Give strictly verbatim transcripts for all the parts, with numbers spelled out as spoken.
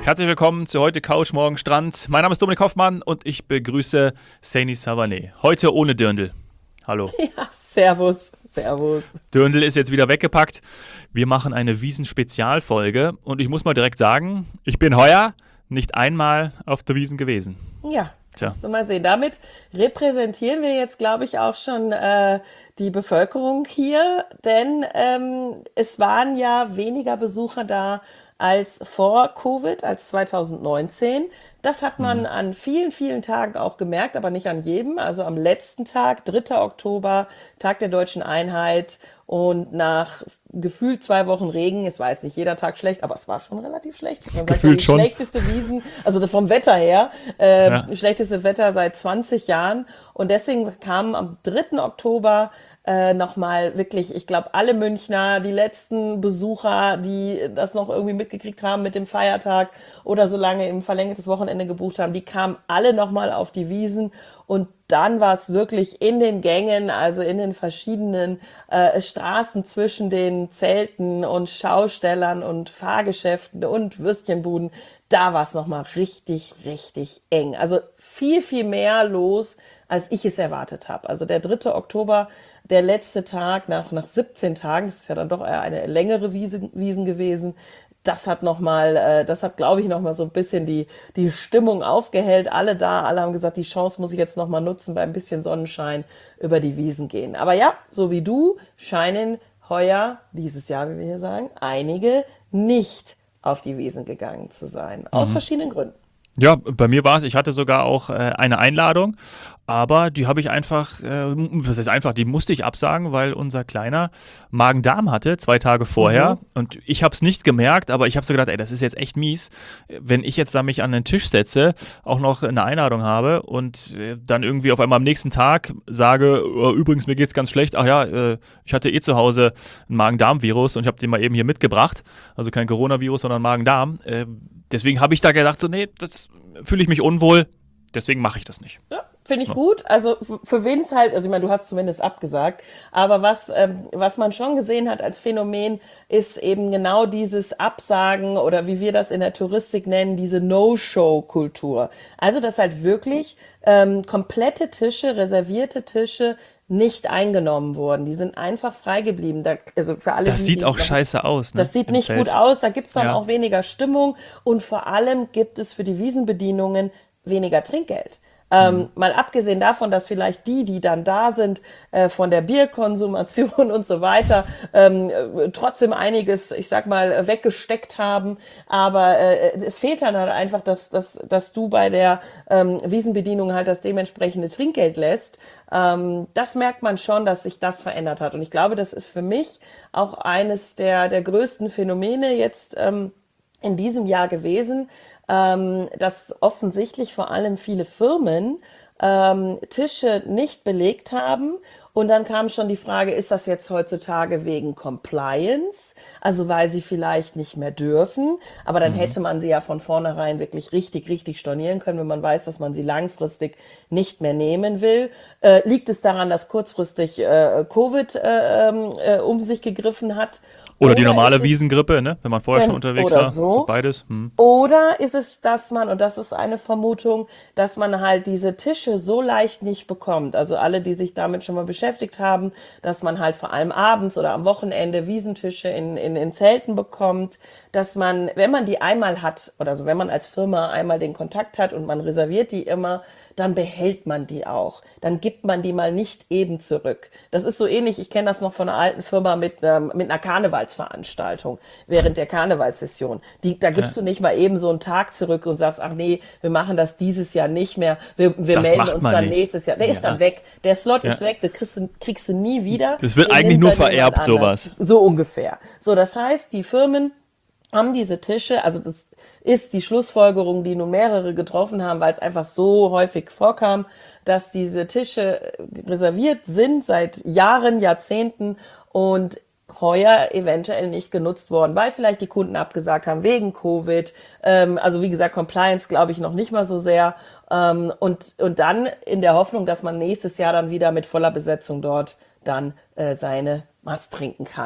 Herzlich willkommen zu heute Couch, morgen Strand. Mein Name ist Dominik Hoffmann und ich begrüße Saini Savané. Heute ohne Dirndl. Hallo. Ja, servus, servus. Dirndl ist jetzt wieder weggepackt. Wir machen eine Wiesn-Spezialfolge und ich muss mal direkt sagen, ich bin heuer nicht einmal auf der Wiesn gewesen. Ja, Tja. kannst du mal sehen. Damit repräsentieren wir jetzt, glaube ich, auch schon äh, die Bevölkerung hier, denn ähm, es waren ja weniger Besucher da als vor Covid, als zwanzig neunzehn. Das hat man an vielen, vielen Tagen auch gemerkt, aber nicht an jedem. Also am letzten Tag, dritter Oktober, Tag der Deutschen Einheit, und nach gefühlt zwei Wochen Regen, es war jetzt nicht jeder Tag schlecht, aber es war schon relativ schlecht. Man sagt ja, Gefühlt die schon. schlechteste Wiesn, also vom Wetter her, äh, Ja. schlechteste Wetter seit zwanzig Jahren. Und deswegen kamen am dritten Oktober äh, nochmal wirklich, ich glaube, alle Münchner, die letzten Besucher, die das noch irgendwie mitgekriegt haben mit dem Feiertag oder so lange im verlängertes Wochenende gebucht haben, die kamen alle nochmal auf die Wiesn. Und dann war es wirklich in den Gängen, also in den verschiedenen äh, Straßen zwischen den Zelten und Schaustellern und Fahrgeschäften und Würstchenbuden, da war es nochmal richtig, richtig eng. Also viel, viel mehr los, als ich es erwartet habe. Also der dritte Oktober, der letzte Tag nach, nach siebzehn Tagen, das ist ja dann doch eher eine längere Wiesn, Wiesn gewesen, das hat nochmal, äh, das hat, glaube ich, nochmal so ein bisschen die, die Stimmung aufgehellt. Alle da, alle haben gesagt, die Chance muss ich jetzt nochmal nutzen, bei ein bisschen Sonnenschein über die Wiesn gehen. Aber ja, so wie du, scheinen heuer, dieses Jahr, wie wir hier sagen, einige nicht auf die Wiesn gegangen zu sein. Aus verschiedenen Gründen. Ja, bei mir war es, ich hatte sogar auch äh, eine Einladung, aber die habe ich einfach, äh, was heißt einfach, die musste ich absagen, weil unser Kleiner Magen-Darm hatte, zwei Tage vorher, Mhm. und ich habe es nicht gemerkt, aber ich habe so gedacht, ey, das ist jetzt echt mies, wenn ich jetzt da mich an den Tisch setze, auch noch eine Einladung habe und äh, dann irgendwie auf einmal am nächsten Tag sage, oh, übrigens, mir geht's ganz schlecht, ach ja, äh, ich hatte eh zu Hause ein Magen-Darm-Virus und ich habe den mal eben hier mitgebracht, also kein Coronavirus, sondern Magen-Darm, äh, deswegen habe ich da gedacht, so, nee, das fühle ich mich unwohl, deswegen mache ich das nicht. Ja, finde ich Ja. gut. Also f- für wen es halt, also ich meine, du hast zumindest abgesagt, aber was, ähm, was man schon gesehen hat als Phänomen, ist eben genau dieses Absagen oder wie wir das in der Touristik nennen, diese No-Show-Kultur. Also dass halt wirklich ähm, komplette Tische, reservierte Tische nicht eingenommen wurden. Die sind einfach frei geblieben. Da, also für alle, Das die, sieht die auch noch scheiße aus, ne? das sieht Im nicht gut Zelt. aus, da gibt's dann Ja. auch weniger Stimmung und vor allem gibt es für die Wiesenbedienungen weniger Trinkgeld. Ähm, mal abgesehen davon, dass vielleicht die, die dann da sind, äh, von der Bierkonsumation und so weiter, ähm, äh, trotzdem einiges, ich sag mal, weggesteckt haben. Aber äh, es fehlt dann halt einfach, dass, dass, dass du bei der ähm, Wiesenbedienung halt das dementsprechende Trinkgeld lässt. Ähm, das merkt man schon, dass sich das verändert hat. Und ich glaube, das ist für mich auch eines der, der größten Phänomene jetzt ähm, in diesem Jahr gewesen, ähm, dass offensichtlich vor allem viele Firmen ähm, Tische nicht belegt haben. Und dann kam schon die Frage, ist das jetzt heutzutage wegen Compliance? Also weil sie vielleicht nicht mehr dürfen. Aber dann hätte man sie ja von vornherein wirklich richtig, richtig stornieren können, wenn man weiß, dass man sie langfristig nicht mehr nehmen will. Äh, liegt es daran, dass kurzfristig äh, Covid äh, ähm, äh, um sich gegriffen hat? Oder die Oder ist normale es Wiesengrippe, ne? Wenn man vorher schon gen- unterwegs oder war. So so? beides. Hm. Oder ist es, dass man, und das ist eine Vermutung, dass man halt diese Tische so leicht nicht bekommt. Also alle, die sich damit schon mal beschäftigt haben, dass man halt vor allem abends oder am Wochenende Wiesentische in, in, in Zelten bekommt, dass man, wenn man die einmal hat, oder so, wenn man als Firma einmal den Kontakt hat und man reserviert die immer, dann behält man die auch. Dann gibt man die mal nicht eben zurück. Das ist so ähnlich, ich kenne das noch von einer alten Firma mit, ähm, mit einer Karnevalsveranstaltung während der Karnevalssession. Die, da Ja. gibst du nicht mal eben so einen Tag zurück und sagst, ach nee, wir machen das dieses Jahr nicht mehr, wir, wir Das melden macht uns man dann nicht. nächstes Jahr. Der ist Ja. dann weg. Der Slot Ja. ist weg, den kriegst du, kriegst du nie wieder. Das wird Den eigentlich nimmt nur dann jemand vererbt, anders. sowas. So ungefähr. So, das heißt, die Firmen haben diese Tische, also das ist die Schlussfolgerung, die nun mehrere getroffen haben, weil es einfach so häufig vorkam, dass diese Tische reserviert sind seit Jahren, Jahrzehnten und heuer eventuell nicht genutzt worden, weil vielleicht die Kunden abgesagt haben wegen Covid. Ähm, also wie gesagt, Compliance glaube ich noch nicht mal so sehr. Ähm, und, und dann in der Hoffnung, dass man nächstes Jahr dann wieder mit voller Besetzung dort dann äh, seine Mast trinken kann. Und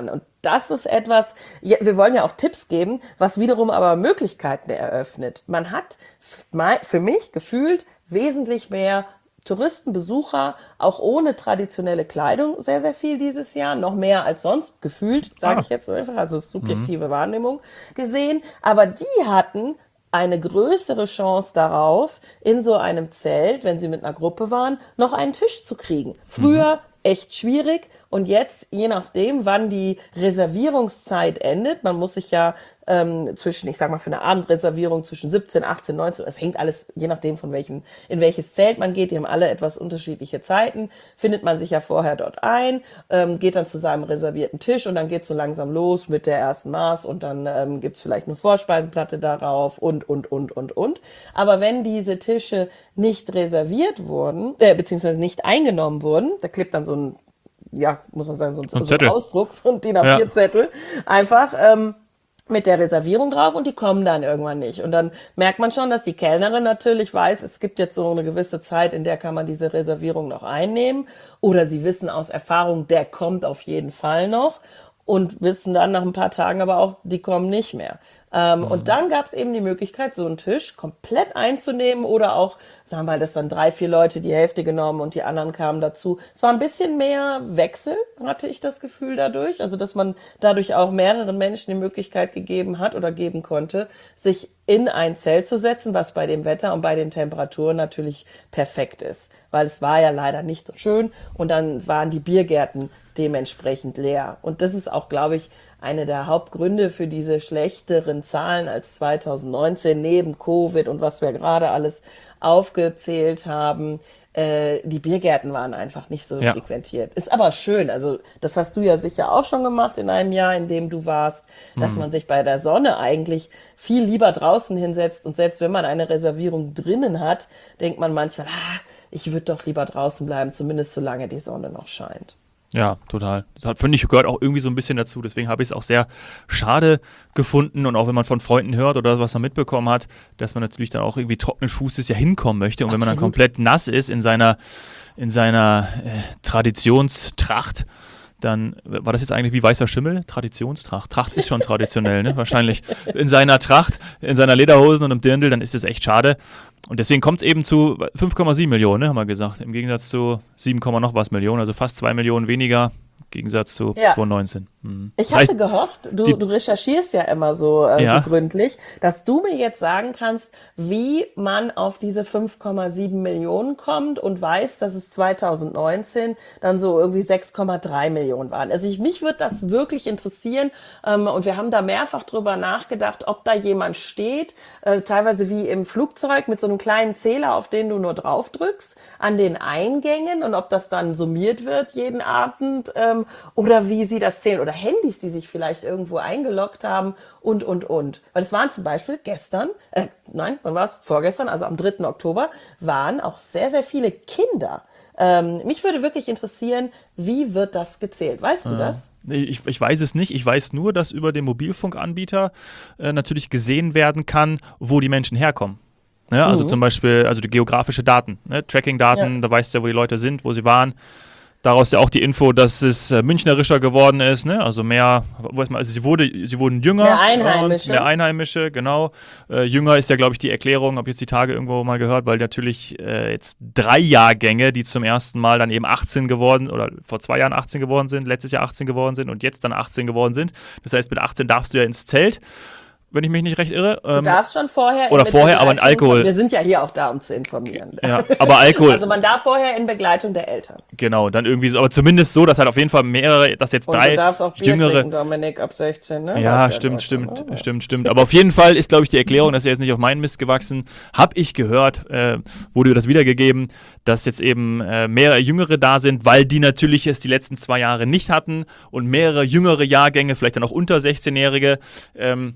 das ist etwas, ja, wir wollen ja auch Tipps geben, was wiederum aber Möglichkeiten eröffnet. Man hat für mich gefühlt wesentlich mehr Touristen, Besucher, auch ohne traditionelle Kleidung sehr, sehr viel dieses Jahr, noch mehr als sonst, gefühlt, sage Ah. ich jetzt einfach, also subjektive mhm. Wahrnehmung gesehen, aber die hatten eine größere Chance darauf, in so einem Zelt, wenn sie mit einer Gruppe waren, noch einen Tisch zu kriegen. Früher mhm. echt schwierig und jetzt, je nachdem, wann die Reservierungszeit endet, man muss sich ja ähm, zwischen, ich sag mal, für eine Abendreservierung zwischen siebzehn, achtzehn, neunzehn, es hängt alles, je nachdem von welchem, in welches Zelt man geht, die haben alle etwas unterschiedliche Zeiten, findet man sich ja vorher dort ein, ähm, geht dann zu seinem reservierten Tisch und dann geht so langsam los mit der ersten Maß und dann ähm, gibt's vielleicht eine Vorspeisenplatte darauf und, und, und, und, und. Aber wenn diese Tische nicht reserviert wurden, äh, beziehungsweise nicht eingenommen wurden, da klebt dann so ein, ja, muss man sagen, so ein, so ein Ausdruck, so ein D I N A vier Zettel, ja. einfach, ähm, mit der Reservierung drauf und die kommen dann irgendwann nicht. Und dann merkt man schon, dass die Kellnerin natürlich weiß, es gibt jetzt so eine gewisse Zeit, in der kann man diese Reservierung noch einnehmen. Oder sie wissen aus Erfahrung, der kommt auf jeden Fall noch. Und wissen dann nach ein paar Tagen aber auch, die kommen nicht mehr. Ähm, mhm. Und dann gab es eben die Möglichkeit, so einen Tisch komplett einzunehmen oder auch, sagen wir mal, dass dann drei, vier Leute die Hälfte genommen und die anderen kamen dazu. Es war ein bisschen mehr Wechsel, hatte ich das Gefühl dadurch. Also, dass man dadurch auch mehreren Menschen die Möglichkeit gegeben hat oder geben konnte, sich in ein Zelt zu setzen, was bei dem Wetter und bei den Temperaturen natürlich perfekt ist. Weil es war ja leider nicht so schön und dann waren die Biergärten dementsprechend leer. Und das ist auch, glaube ich, eine der Hauptgründe für diese schlechteren Zahlen als zwanzig neunzehn, neben Covid und was wir gerade alles aufgezählt haben. Äh, die Biergärten waren einfach nicht so ja. frequentiert. Ist aber schön, also das hast du ja sicher auch schon gemacht in einem Jahr, in dem du warst, dass mhm. man sich bei der Sonne eigentlich viel lieber draußen hinsetzt und selbst wenn man eine Reservierung drinnen hat, denkt man manchmal, ah, ich würde doch lieber draußen bleiben, zumindest solange die Sonne noch scheint. Ja, total. Das finde ich gehört auch irgendwie so ein bisschen dazu. Deswegen habe ich es auch sehr schade gefunden und auch wenn man von Freunden hört oder was man mitbekommen hat, dass man natürlich dann auch irgendwie trockenen Fußes ja hinkommen möchte und Absolut. Wenn man dann komplett nass ist in seiner, in seiner äh, Traditionstracht, dann war das jetzt eigentlich wie weißer Schimmel? Traditionstracht. Tracht ist schon traditionell, ne? Wahrscheinlich in seiner Tracht, in seiner Lederhosen und im Dirndl, dann ist es echt schade. Und deswegen kommt es eben zu fünf Komma sieben Millionen, ne, haben wir gesagt. Im Gegensatz zu sieben, noch was Millionen, also fast zwei Millionen weniger. Im Gegensatz zu ja. zwanzig neunzehn. Mhm. Ich das hatte heißt, gehofft, du, du recherchierst ja immer so, äh, ja. so gründlich, dass du mir jetzt sagen kannst, wie man auf diese fünf Komma sieben Millionen kommt und weiß, dass es zwanzig neunzehn dann so irgendwie sechs Komma drei Millionen waren. Also ich, mich würde das wirklich interessieren ähm, und wir haben da mehrfach drüber nachgedacht, ob da jemand steht, äh, teilweise wie im Flugzeug mit so einem kleinen Zähler, auf den du nur drauf drückst, an den Eingängen und ob das dann summiert wird jeden Abend ähm, oder wie sie das zählen oder Handys, die sich vielleicht irgendwo eingeloggt haben und, und, und. Weil es waren zum Beispiel gestern, äh, nein, wann war es? Vorgestern, also am dritten Oktober, waren auch sehr, sehr viele Kinder. Ähm, mich würde wirklich interessieren, wie wird das gezählt? Weißt du ja. das? Ich, ich weiß es nicht. Ich weiß nur, dass über den Mobilfunkanbieter äh, natürlich gesehen werden kann, wo die Menschen herkommen. Ja, also mhm. zum Beispiel also die geografische Daten, ne? Tracking-Daten, ja. da weißt du ja, wo die Leute sind, wo sie waren. Daraus ja auch die Info, dass es äh, münchnerischer geworden ist, ne? Also mehr, weiß man, also sie wurde, sie wurden jünger. Mehr Einheimische. Mehr Einheimische, genau. Äh, jünger ist ja, glaube ich, die Erklärung, habe jetzt die Tage irgendwo mal gehört, weil natürlich äh, jetzt drei Jahrgänge, die zum ersten Mal dann eben achtzehn geworden oder vor zwei Jahren achtzehn geworden sind, letztes Jahr achtzehn geworden sind und jetzt dann achtzehn geworden sind. Das heißt, mit achtzehn darfst du ja ins Zelt. Wenn ich mich nicht recht irre. Ähm, du darfst schon vorher. Oder vorher, aber in Alkohol. Wir sind ja hier auch da, um zu informieren. Ja, aber Alkohol. Also man darf vorher in Begleitung der Eltern. Genau, dann irgendwie so, aber zumindest so, dass halt auf jeden Fall mehrere, dass jetzt und drei du darfst auch Bier jüngere. Trinken, Dominik, ab sechzehn, ne? Ja, stimmt, stimmt, oder? stimmt, stimmt. Aber auf jeden Fall ist, glaube ich, die Erklärung, dass er jetzt nicht auf meinen Mist gewachsen, habe ich gehört, äh, wurde das wiedergegeben, dass jetzt eben äh, mehrere Jüngere da sind, weil die natürlich es die letzten zwei Jahre nicht hatten und mehrere jüngere Jahrgänge, vielleicht dann auch unter sechzehnjährige, ähm,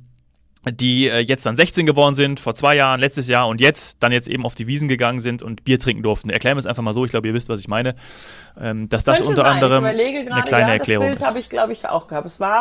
die äh, jetzt dann sechzehn geworden sind, vor zwei Jahren, letztes Jahr und jetzt dann jetzt eben auf die Wiesen gegangen sind und Bier trinken durften. Erklären wir es einfach mal so, ich glaube, ihr wisst, was ich meine. Ähm, dass das Könnte unter sein. anderem ich überlege grade, eine kleine ja, Erklärung das Bild habe ich, glaube ich, auch gehabt. Es war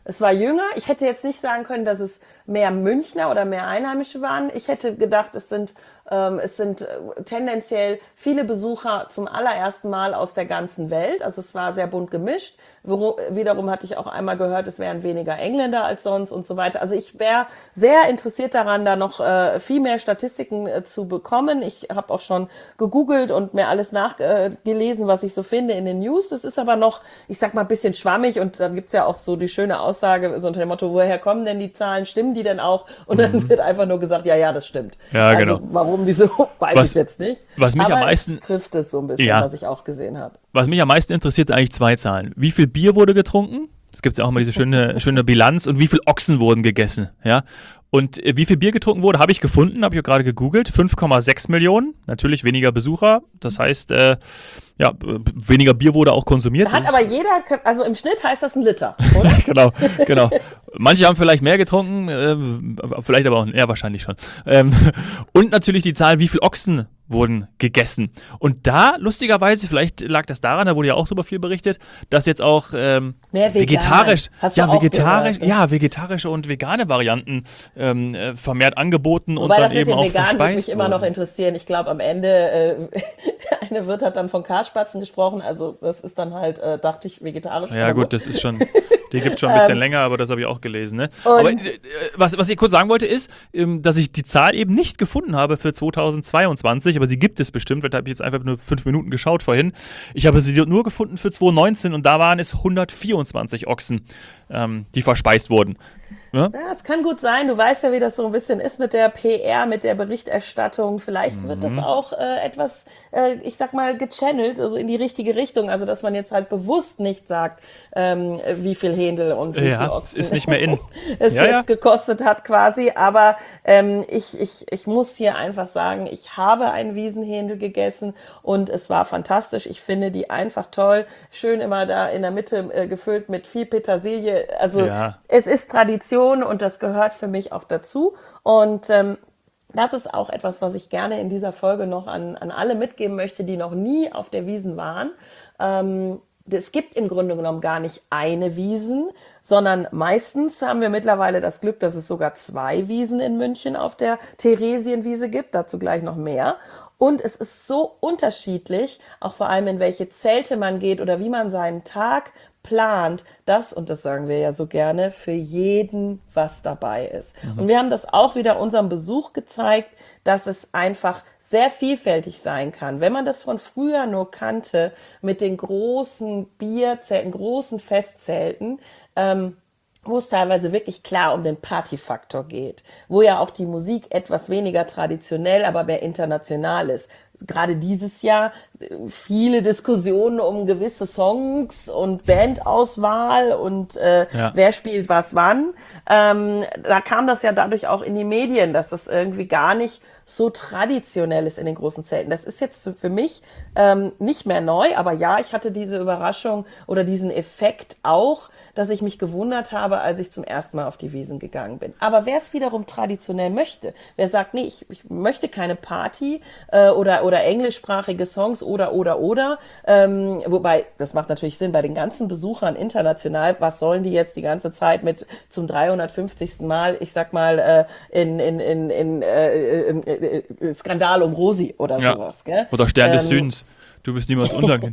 Es war jünger. Ich hätte jetzt nicht sagen können, dass es mehr Münchner oder mehr Einheimische waren. Ich hätte gedacht, es sind, ähm, es sind äh, tendenziell viele Besucher zum allerersten Mal aus der ganzen Welt. Also es war sehr bunt gemischt. Wo, wiederum hatte ich auch einmal gehört, es wären weniger Engländer als sonst und so weiter. Also ich wäre sehr interessiert daran, da noch äh, viel mehr Statistiken äh, zu bekommen. Ich habe auch schon gegoogelt und mir alles nachgelesen, äh, was ich so finde in den News. Das ist aber noch, ich sag mal, ein bisschen schwammig und dann gibt's ja auch so die schöne Aussage, so unter dem Motto, woher kommen denn die Zahlen? Stimmen die denn auch? Und dann mhm. wird einfach nur gesagt, ja, ja, das stimmt. Ja, also genau. Warum, wieso, weiß was, ich jetzt nicht. Was mich aber am meisten es trifft es so ein bisschen, ja. was ich auch gesehen habe. Was mich am meisten interessiert, eigentlich zwei Zahlen. Wie viel Bier wurde getrunken? Es gibt ja auch immer diese schöne, schöne Bilanz. Und wie viel Ochsen wurden gegessen? Ja. Und äh, wie viel Bier getrunken wurde, habe ich gefunden, habe ich gerade gegoogelt. fünf Komma sechs Millionen, natürlich weniger Besucher. Das heißt, äh, ja, weniger Bier wurde auch konsumiert. Da hat aber jeder, also im Schnitt heißt das ein Liter, oder? genau, genau. Manche haben vielleicht mehr getrunken, äh, vielleicht aber auch, ja, wahrscheinlich schon. Ähm, und natürlich die Zahl, wie viel Ochsen wurden gegessen. Und da, lustigerweise, vielleicht lag das daran, da wurde ja auch drüber viel berichtet, dass jetzt auch ähm, Mehr vegetarisch, Hast du ja, auch vegetarisch, gehört, ne? ja, vegetarische und vegane Varianten ähm, äh, vermehrt angeboten Wobei und dann das mit eben den auch Veganen würde mich verspeist immer noch wurden. interessieren. Ich glaube, am Ende, äh, der eine Wirt hat dann von Karspatzen gesprochen, also das ist dann halt, äh, dachte ich, vegetarisch. Ja aber gut, das ist schon, die gibt schon ein bisschen länger, aber das habe ich auch gelesen. Ne? Aber äh, was, was ich kurz sagen wollte ist, ähm, dass ich die Zahl eben nicht gefunden habe für zweitausendzweiundzwanzig, aber sie gibt es bestimmt, weil da habe ich jetzt einfach nur fünf Minuten geschaut vorhin. Ich habe sie nur gefunden für zweitausendneunzehn und da waren es hundertvierundzwanzig Ochsen, ähm, die verspeist wurden. Ja? Ja, es kann gut sein. Du weißt ja, wie das so ein bisschen ist mit der P R, mit der Berichterstattung. Vielleicht wird das auch äh, etwas, äh, ich sag mal, gechannelt, also in die richtige Richtung. Also, dass man jetzt halt bewusst nicht sagt, ähm, wie viel Händel und wie Ja, viel Ochsen es ist nicht mehr in. es Ja, jetzt ja. gekostet hat quasi. Aber ähm, ich, ich, ich muss hier einfach sagen, ich habe einen Wiesenhändel gegessen und es war fantastisch. Ich finde die einfach toll. Schön immer da in der Mitte äh, gefüllt mit viel Petersilie. Also Ja. es ist Tradition und das gehört für mich auch dazu. Und ähm, das ist auch etwas, was ich gerne in dieser Folge noch an, an alle mitgeben möchte, die noch nie auf der Wiesn waren. Ähm, es gibt im Grunde genommen gar nicht eine Wiesn, sondern meistens haben wir mittlerweile das Glück, dass es sogar zwei Wiesen in München auf der Theresienwiese gibt, dazu gleich noch mehr. Und es ist so unterschiedlich, auch vor allem in welche Zelte man geht oder wie man seinen Tag plant, dass, und das sagen wir ja so gerne, für jeden was dabei ist. Mhm. Und wir haben das auch wieder unserem Besuch gezeigt, dass es einfach sehr vielfältig sein kann. Wenn man das von früher nur kannte, mit den großen Bierzelten, großen Festzelten, ähm, wo es teilweise wirklich klar um den Partyfaktor geht, wo ja auch die Musik etwas weniger traditionell, aber mehr international ist. Gerade dieses Jahr viele Diskussionen um gewisse Songs und Bandauswahl und äh, Ja. wer spielt was wann. Ähm, da kam das ja dadurch auch in die Medien, dass das irgendwie gar nicht so traditionell ist in den großen Zelten. Das ist jetzt für mich ähm, nicht mehr neu, aber ja, ich hatte diese Überraschung oder diesen Effekt auch, dass ich mich gewundert habe, als ich zum ersten Mal auf die Wiesn gegangen bin. Aber wer es wiederum traditionell möchte, wer sagt, nee, ich, ich möchte keine Party äh, oder, oder englischsprachige Songs oder, oder, oder, ähm, wobei, das macht natürlich Sinn bei den ganzen Besuchern international, was sollen die jetzt die ganze Zeit mit zum dreihundertfünfzigsten Mal, ich sag mal, äh, in, in, in, in äh, äh, äh, Skandal um Rosi oder Ja. sowas, gell? Oder Stern des Ähm, Südens. Du wirst niemals untergehen.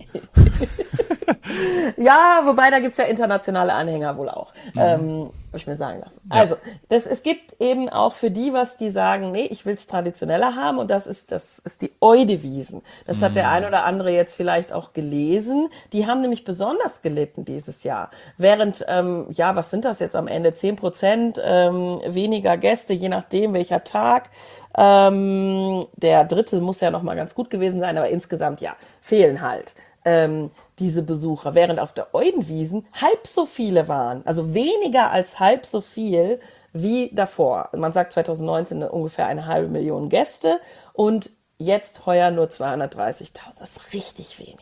Ja, wobei da gibt's ja internationale Anhänger wohl auch, mhm. ähm, habe ich mir sagen lassen. Ja. Also, das, es gibt eben auch für die, was die sagen, nee, ich will's traditioneller haben und das ist, das ist die Eudewiesen. Das mhm. hat der ein oder andere jetzt vielleicht auch gelesen. Die haben nämlich besonders gelitten dieses Jahr. Während, ähm, ja, was sind das jetzt am Ende? zehn Prozent ähm, weniger Gäste, je nachdem welcher Tag. Ähm, der dritte muss ja noch mal ganz gut gewesen sein, aber insgesamt, ja, fehlen halt ähm, diese Besucher, während auf der Eudenwiesen halb so viele waren, also weniger als halb so viel wie davor. Man sagt zweitausendneunzehn ungefähr eine halbe Million Gäste und jetzt heuer nur zweihundertdreißigtausend. Das ist richtig wenig.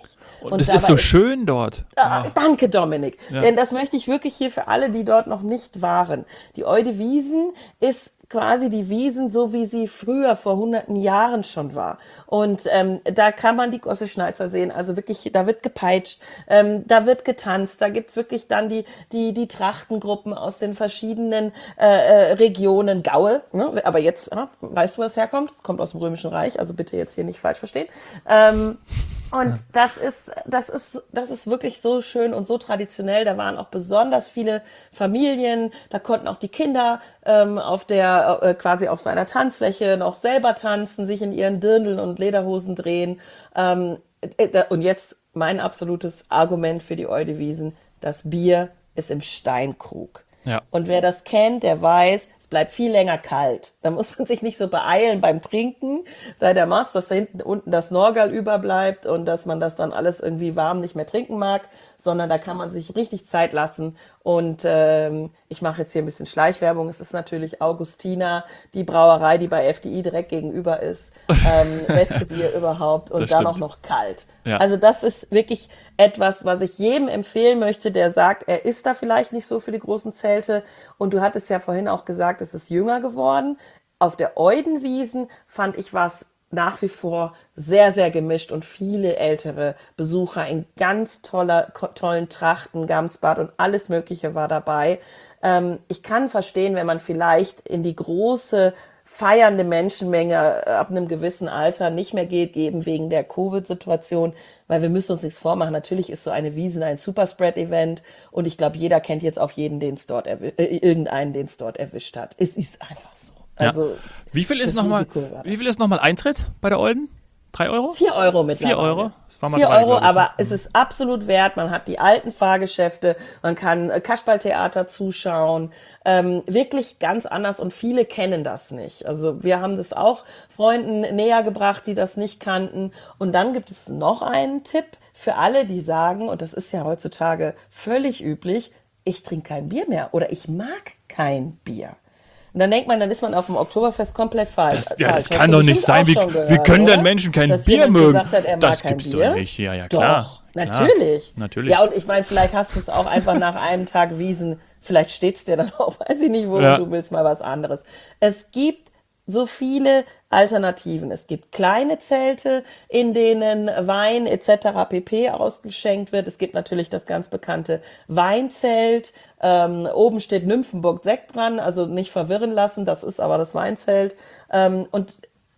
Und es ist so schön dort. Ah, danke, Dominik. Ja. Denn das möchte ich wirklich hier für alle, die dort noch nicht waren. Die Oide Wiesen ist quasi die Wiesen, so wie sie früher vor hunderten Jahren schon war. Und ähm, da kann man die Gosse Schneizer sehen. Also wirklich, da wird gepeitscht, ähm, da wird getanzt. Da gibt's wirklich dann die die die Trachtengruppen aus den verschiedenen äh, äh, Regionen. Gaue, ne? Aber jetzt, ja, weißt du, wo es herkommt? Es kommt aus dem Römischen Reich. Also bitte jetzt hier nicht falsch verstehen. Ähm, Und ja. das ist, das ist, das ist wirklich so schön und so traditionell. Da waren auch besonders viele Familien. Da konnten auch die Kinder ähm, auf der, äh, quasi auf seiner Tanzfläche noch selber tanzen, sich in ihren Dirndln und Lederhosen drehen. Ähm, äh, und jetzt mein absolutes Argument für die Oide Wiesen: Das Bier ist im Steinkrug. Ja. Und wer das kennt, der weiß, es bleibt viel länger kalt. Da muss man sich nicht so beeilen beim Trinken, da der Mast, dass da hinten unten das Norgal überbleibt und dass man das dann alles irgendwie warm nicht mehr trinken mag, sondern da kann man sich richtig Zeit lassen. Und ähm, ich mache jetzt hier ein bisschen Schleichwerbung. Es ist natürlich Augustina, die Brauerei, die bei F D I direkt gegenüber ist. Ähm, beste Bier überhaupt und Das dann stimmt. auch noch kalt. Ja. Also das ist wirklich etwas, was ich jedem empfehlen möchte, der sagt, er ist da vielleicht nicht so für die großen Zelte. Und du hattest ja vorhin auch gesagt, es ist jünger geworden. Auf der Oidenwiesen fand ich was nach wie vor sehr, sehr gemischt und viele ältere Besucher in ganz toller, tollen Trachten, Gamsbad und alles Mögliche war dabei. Ähm, ich kann verstehen, wenn man vielleicht in die große feiernde Menschenmenge ab einem gewissen Alter nicht mehr geht, eben wegen der Covid-Situation, weil wir müssen uns nichts vormachen. Natürlich ist so eine Wiesn ein Superspread-Event und ich glaube, jeder kennt jetzt auch jeden, den es dort erwi- äh, irgendeinen, den es dort erwischt hat. Es ist einfach so. Also, ja. Wie viel ist das nochmal, Risiko war da. wie viel ist nochmal Eintritt bei der Olden? Drei Euro? Vier Euro mittlerweile. Vier Euro? Das war mal Vier drei, Euro, glaub ich, aber ne? es ist absolut wert. Man hat die alten Fahrgeschäfte, man kann äh, Kasperltheater zuschauen. Ähm, wirklich ganz anders und viele kennen das nicht. Also wir haben das auch Freunden näher gebracht, die das nicht kannten. Und dann gibt es noch einen Tipp für alle, die sagen, und das ist ja heutzutage völlig üblich, ich trinke kein Bier mehr oder ich mag kein Bier. Und dann denkt man, dann ist man auf dem Oktoberfest komplett falsch. Das, ja, das falsch. kann Hast du doch nicht bestimmt sein. auch Wie, schon gehört, wie können denn oder? Menschen kein Dass Bier jemand mögen? gesagt hat, er mag Das kein gibt's Bier? doch nicht. Ja, ja, Doch, klar. natürlich. Klar, natürlich. Ja, und ich meine, vielleicht hast du es auch einfach nach einem Tag Wiesen, vielleicht steht's dir dann auch, weiß ich nicht, wo Ja. du willst mal was anderes. Es gibt so viele Alternativen. Es gibt kleine Zelte, in denen Wein et cetera pp. Ausgeschenkt wird. Es gibt natürlich das ganz bekannte Weinzelt. Ähm, oben steht Nymphenburg Sekt dran, also nicht verwirren lassen, das ist aber das Weinzelt. Ähm, und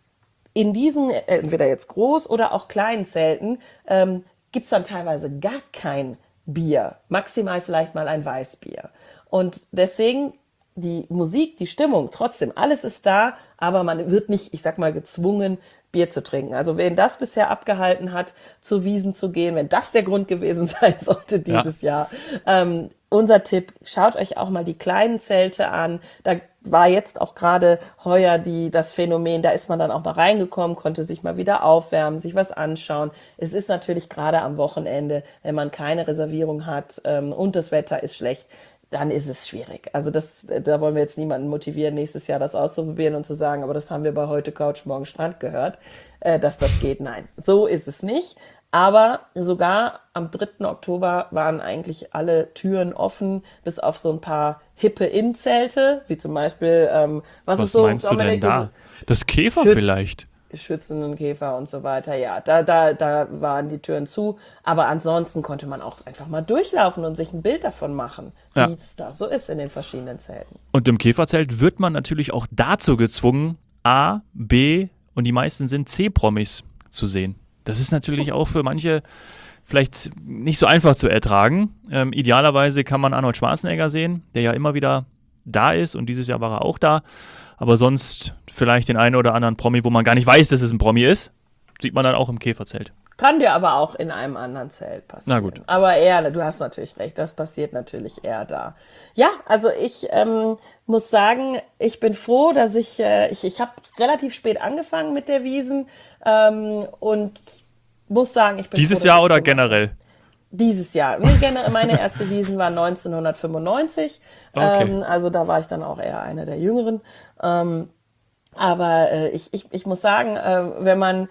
in diesen, äh, entweder jetzt groß oder auch kleinen Zelten, ähm, gibt's dann teilweise gar kein Bier. Maximal vielleicht mal ein Weißbier. Und deswegen die Musik, die Stimmung, trotzdem, alles ist da, aber man wird nicht, ich sag mal, gezwungen, Bier zu trinken. Also wen das bisher abgehalten hat, zu Wiesn zu gehen, wenn das der Grund gewesen sein sollte dieses Jahr, ähm, unser Tipp, schaut euch auch mal die kleinen Zelte an. Da war jetzt auch gerade heuer die, das Phänomen, da ist man dann auch mal reingekommen, konnte sich mal wieder aufwärmen, sich was anschauen. Es ist natürlich gerade am Wochenende, wenn man keine Reservierung hat ähm, und das Wetter ist schlecht, dann ist es schwierig. Also das, da wollen wir jetzt niemanden motivieren, nächstes Jahr das auszuprobieren und zu sagen, aber das haben wir bei heute Couch, morgen Strand gehört, äh, dass das geht. Nein, so ist es nicht. Aber sogar am dritten Oktober waren eigentlich alle Türen offen, bis auf so ein paar hippe Innenzelte, wie zum Beispiel, ähm, was, Was ist so, meinst du denn Dominik, da? Das Käfer Schütz- vielleicht? Schützenkäfer und so weiter, ja, da, da, da waren die Türen zu, aber ansonsten konnte man auch einfach mal durchlaufen und sich ein Bild davon machen, wie Ja. es da so ist in den verschiedenen Zelten. Und im Käferzelt wird man natürlich auch dazu gezwungen, A, B und die meisten sind C-Promis zu sehen. Das ist natürlich auch für manche vielleicht nicht so einfach zu ertragen. Ähm, idealerweise kann man Arnold Schwarzenegger sehen, der ja immer wieder da ist und dieses Jahr war er auch da. Aber sonst vielleicht den einen oder anderen Promi, wo man gar nicht weiß, dass es ein Promi ist, sieht man dann auch im Käferzelt. Kann dir aber auch in einem anderen Zelt passieren. Na gut. Aber eher, du hast natürlich recht, das passiert natürlich eher da. Ja, also ich ähm, muss sagen, ich bin froh, dass ich, äh, ich, ich habe relativ spät angefangen mit der Wiesn ähm, und muss sagen, ich bin Dieses froh, dass Jahr ich oder so generell? Dieses Jahr. Nee, gener- meine erste Wiesn war neunzehnhundertfünfundneunzig. Okay. Ähm, also da war ich dann auch eher eine der Jüngeren. Ähm, aber äh, ich, ich, ich muss sagen, äh, wenn man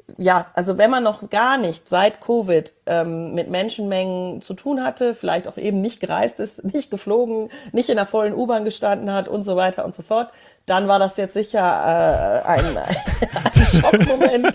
ja, also wenn man noch gar nicht seit Covid ähm, mit Menschenmengen zu tun hatte, vielleicht auch eben nicht gereist ist, nicht geflogen, nicht in der vollen U-Bahn gestanden hat und so weiter und so fort, dann war das jetzt sicher äh, ein, ein Schockmoment.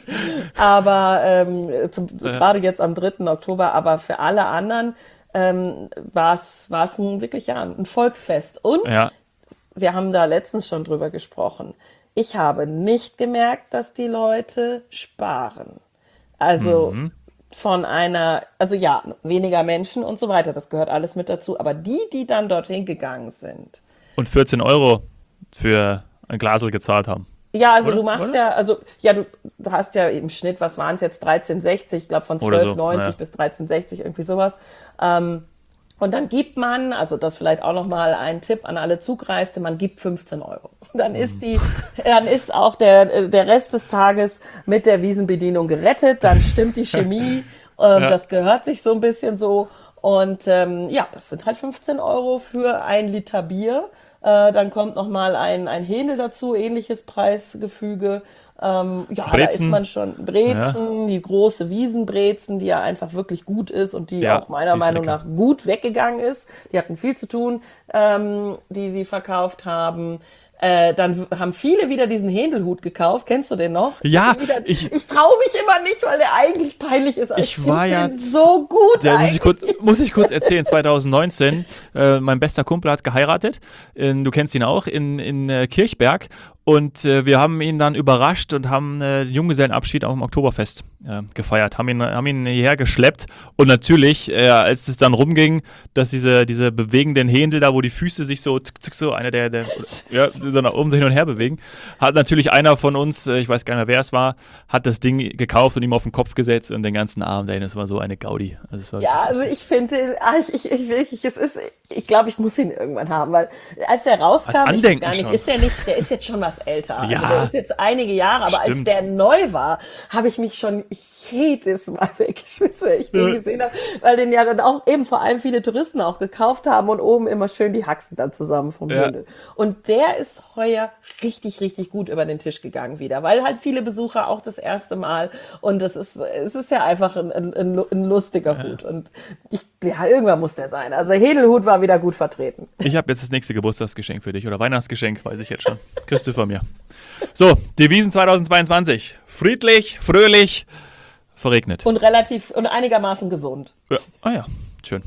Aber ähm, zum, ja. gerade jetzt am dritten Oktober, aber für alle anderen ähm, war es ein wirklich ja, ein Volksfest. Und ja. wir haben da letztens schon drüber gesprochen. Ich habe nicht gemerkt, dass die Leute sparen. Also mhm. von einer, also ja, weniger Menschen und so weiter, das gehört alles mit dazu. Aber die, die dann dorthin gegangen sind. Und vierzehn Euro für ein Glasl gezahlt haben. Ja, also oder? du machst oder? ja, also ja, du hast ja im Schnitt, was waren es jetzt, dreizehn sechzig, ich glaube von zwölf neunzig so, ja. bis dreizehn sechzig, irgendwie sowas. Ähm, Und dann gibt man, also das vielleicht auch nochmal ein Tipp an alle Zugreiste, man gibt fünfzehn Euro. Dann ist die, dann ist auch der, der Rest des Tages mit der Wiesenbedienung gerettet, dann stimmt die Chemie, ähm, ja. das gehört sich so ein bisschen so. Und ähm, ja, das sind halt fünfzehn Euro für ein Liter Bier. Äh, dann kommt nochmal ein, ein Hähnel dazu, ähnliches Preisgefüge. Ähm, ja, Brezen. Da ist man schon Brezen, ja. die große Wiesenbrezen, die ja einfach wirklich gut ist und die ja, auch meiner die Meinung lecker. nach gut weggegangen ist. Die hatten viel zu tun, ähm, die die verkauft haben. Äh, dann haben viele wieder diesen Händelhut gekauft. Kennst du den noch? Ja. Wieder, ich ich traue mich immer nicht, weil der eigentlich peinlich ist. Aber ich, ich war ja den so gut. Der, muss, ich kurz, muss ich kurz erzählen, zwanzig neunzehn, äh, mein bester Kumpel hat geheiratet. In, du kennst ihn auch, in, in äh, Kirchberg. Und äh, wir haben ihn dann überrascht und haben äh, den Junggesellenabschied auf dem Oktoberfest äh, gefeiert, haben ihn, haben ihn hierher geschleppt. Und natürlich, äh, als es dann rumging, dass diese, diese bewegenden Händel da, wo die Füße sich so, zick, zick, so einer der, der ja, so nach oben hin und her bewegen, hat natürlich einer von uns, äh, ich weiß gar nicht mehr, wer es war, hat das Ding gekauft und ihm auf den Kopf gesetzt und den ganzen Abend, ey, das war so eine Gaudi. Also das war ja, also ich finde, ich, ich, ich wirklich, es ist, ich glaube, ich muss ihn irgendwann haben, weil als er rauskam, als ich weiß gar nicht, schon. ist er nicht, der ist jetzt schon was älter. Ja, also der ist jetzt einige Jahre, aber stimmt. als der neu war, habe ich mich schon jedes Mal weggeschmissen, wenn ich den ja. gesehen habe, weil den ja dann auch eben vor allem viele Touristen auch gekauft haben und oben immer schön die Haxen dann zusammen vom ja. Händel. Und der ist heuer richtig, richtig gut über den Tisch gegangen wieder, weil halt viele Besucher auch das erste Mal und das ist, es ist ja einfach ein, ein, ein lustiger ja. Hut und ich, ja, irgendwann muss der sein. Also der Hädelhut war wieder gut vertreten. Ich habe jetzt das nächste Geburtstagsgeschenk für dich oder Weihnachtsgeschenk, weiß ich jetzt schon. Kriegst du von mir. So, die Wiesn zweitausendzweiundzwanzig. Friedlich, fröhlich, verregnet. Und relativ und einigermaßen gesund. Ja. Ah ja, schön.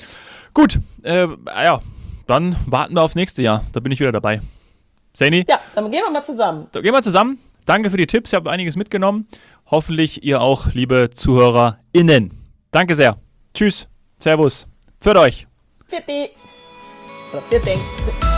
Gut, äh, ja, dann warten wir aufs nächste Jahr. Da bin ich wieder dabei. Saini? Ja, dann gehen wir mal zusammen. Da gehen wir zusammen. Danke für die Tipps, ich habe einiges mitgenommen. Hoffentlich ihr auch, liebe ZuhörerInnen. Danke sehr. Tschüss, Servus, für euch. Für die. Oder für den.